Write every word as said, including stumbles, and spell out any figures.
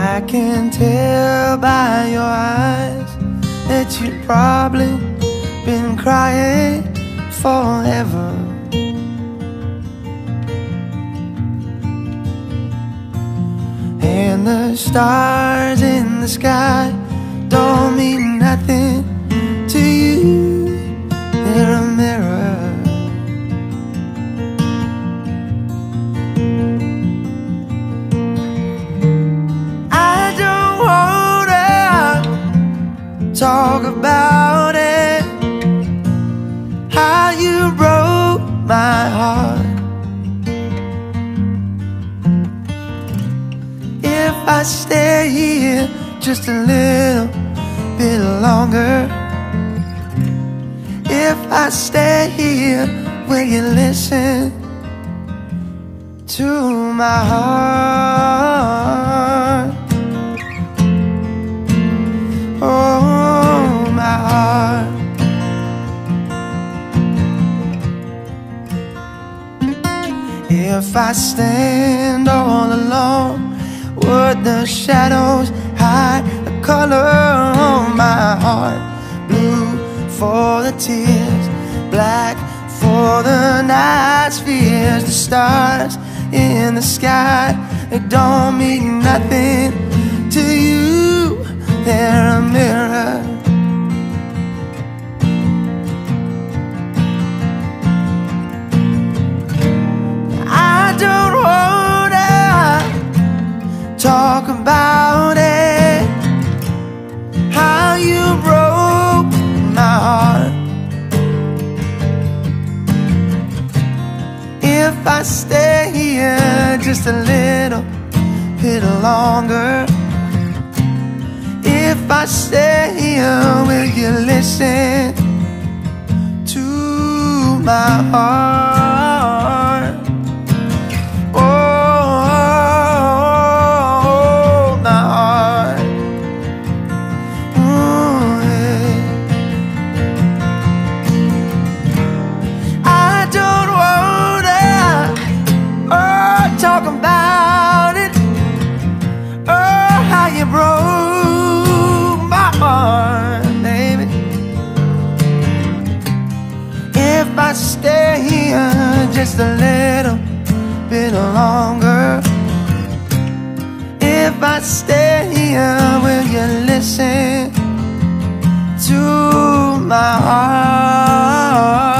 I can tell by your eyes that you've probably been crying forever. And the stars in the sky don't mean nothing to you. They're a mirror. I don't wanna talk about it, how you broke my heart. If I stay here just a little bit longer, if I stay here, will you listen to my heart? Oh, my heart. If I stand all alone, would the shadows hide the color on my heart? Blue for the tears, black for the night's fears. The stars in the sky, they don't mean nothing to you. They're a mirror. I don't wanna talk about it, how you broke my heart. If I stay here just a little bit longer, if I stay here, will you listen to my heart? Oh, my heart. Ooh, yeah. I don't wanna oh, talk about it, oh, how you broke my heart, baby. If I stay here just a little bit longer, if I stay here, will you listen to my heart?